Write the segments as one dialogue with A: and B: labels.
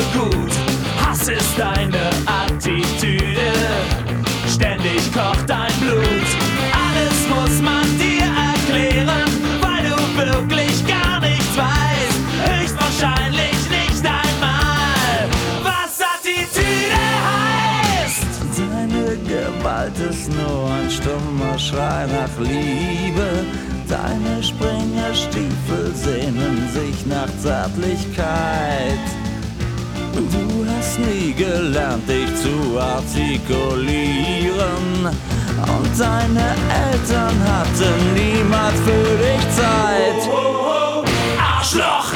A: gut. Hass ist deine Attitüde, ständig kocht dein Blut. Alles muss man dir erklären, weil du wirklich gar nichts weißt. Höchstwahrscheinlich nicht einmal, was Attitüde heißt.
B: Deine Gewalt ist nur ein stummer Schrei nach Liebe. Deine Springerstiefel sehnen sich nach Zärtlichkeit. Du hast nie gelernt, dich zu artikulieren. Und deine Eltern hatten niemals für dich Zeit.
A: Arschloch!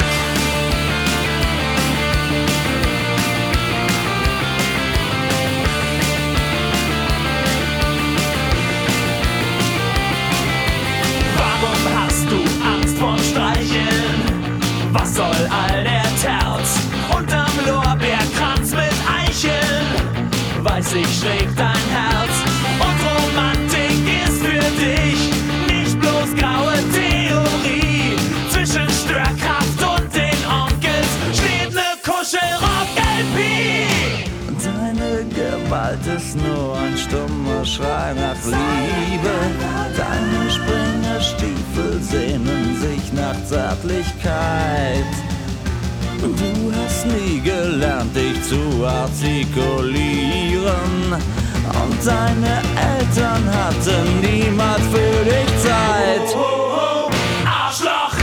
A: Warum hast du Angst vorm Streicheln? Was soll all der Terz? Unterm Lorbeerkranz mit Eicheln, weiß ich, schlägt dein Herz. Und Romantik ist für dich nicht bloß graue Theorie. Zwischen Störkraft und den Onkels steht ne Kuschelrock-LP.
B: Deine Gewalt ist nur ein stummer Schrei nach Liebe. Deine Springerstiefel sehnen sich nach Zärtlichkeit. Du hast nie gelernt, dich zu artikulieren. Und deine Eltern hatten niemals für dich Zeit.
A: Arschloch!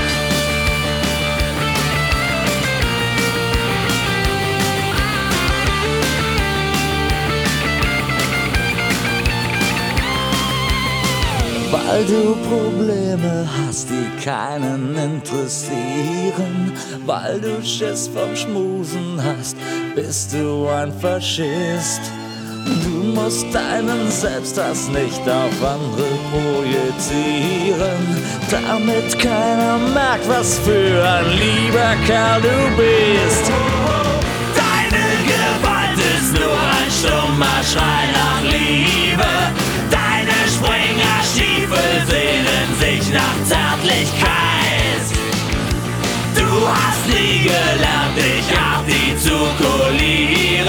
B: Weil du Probleme hast, die keinen interessieren. Weil du Schiss vom Schmusen hast, bist du ein Faschist. Du musst deinen Selbsthass nicht auf andere projizieren, damit keiner merkt, was für ein lieber Kerl du bist.
A: Deine Gewalt ist nur ein stummer Schrei nach Liebe. Deine Springerstiefel sehnen sich nach Zärtlichkeit. Du hast nie gelernt, dich artikulieren.